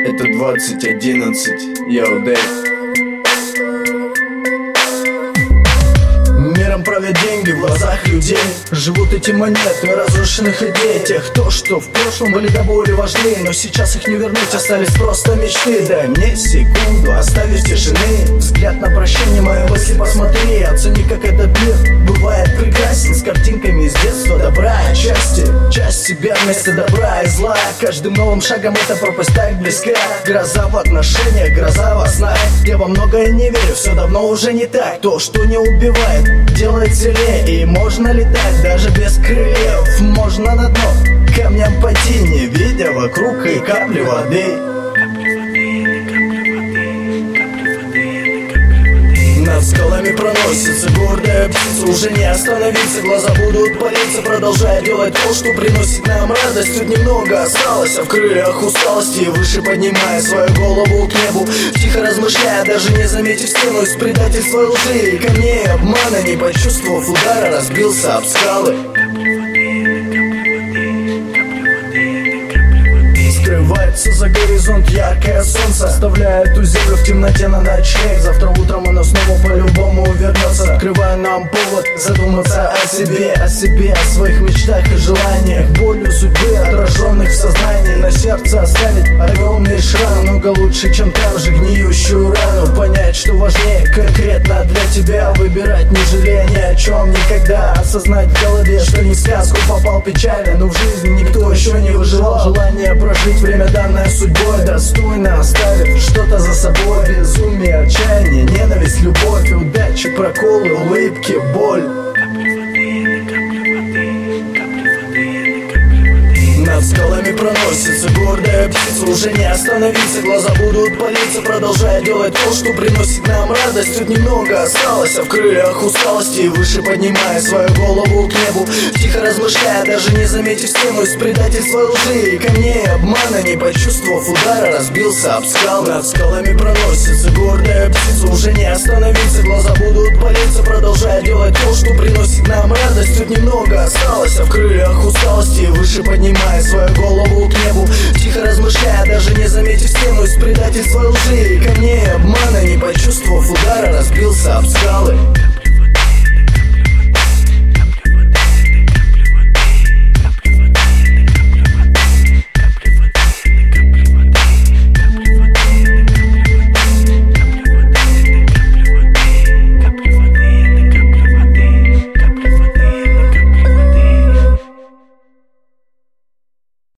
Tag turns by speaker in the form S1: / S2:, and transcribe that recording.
S1: Это 2011, Йоу, Дэйв. Миром правят деньги в глазах людей. Живут эти монеты разрушенных идей. Тех, что в прошлом были до боли важны, но сейчас их не вернуть, остались просто мечты. Дай мне секунду, оставив тишины. Взгляд на прощание, мои мысли посмотри. Оцени, как этот мир бывает прекрасен. С картинками из детства добра и части. Часть себя вместо добра и зла. Каждым новым шагом эта пропасть так близка. Гроза в отношениях, гроза во снах. Я во многое не верю, все давно уже не так. То, что не убивает, делает сильнее. И можно летать даже без крыльев. Можно на дно камням пойти, не видя вокруг и капли воды. Над скалами проносится гордая птица. Уже не остановиться, глаза будут палиться. Продолжая делать то, что приносит нам радость. Тут немного осталось, а в крыльях усталости. Выше поднимая свою голову к небу, тихо размышляя, даже не заметив стену из предательства, лжи и камней обмана. Не почувствовав удара, разбился об скалы. Скрывается за горизонт яркое солнце, оставляя эту землю в темноте на ночлег. Завтра утром оно снова по-любому вернется, открывая нам повод задуматься о себе, о своих мечтах и желаниях. Болью судьбы, отраженных в сознании, на сердце оставить огромный шрам. Много лучше, чем там же гниющую рану. Понять, что важнее конкретно для тебя. Выбирать, не жалея ни о чем никогда. Осознать в голове, что не в сказку попал печально, но в жизни никто еще не выживал. Желание прожить время, данное судьбой, достойно оставив что-то за собой. Безумие, отчаяние, ненависть, любовь, удачи, проколы, улыбки, боль. Над скалами проносится гордая птица. Уже не остановиться, глаза будут палиться. Продолжая делать то, что приносит нам радость. Тут немного осталось, а в крыльях усталости. И выше поднимая свою голову к небу, тихо размышляя, даже не заметив стену из предательства, лжи и камней обмана. Не почувствовав удара, разбился об скалы. Над скалами проносится гордая птица. Уже не остановиться, глаза будут палиться. Продолжая делать то, что приносит нам радость. Тут немного осталось, а в крыльях усталости. И выше поднимая свою голову к небу, тихо размышляя, даже не заметив стену из предательства, лжи и камней обмана. Не почувствовав удара, разбился об скалы.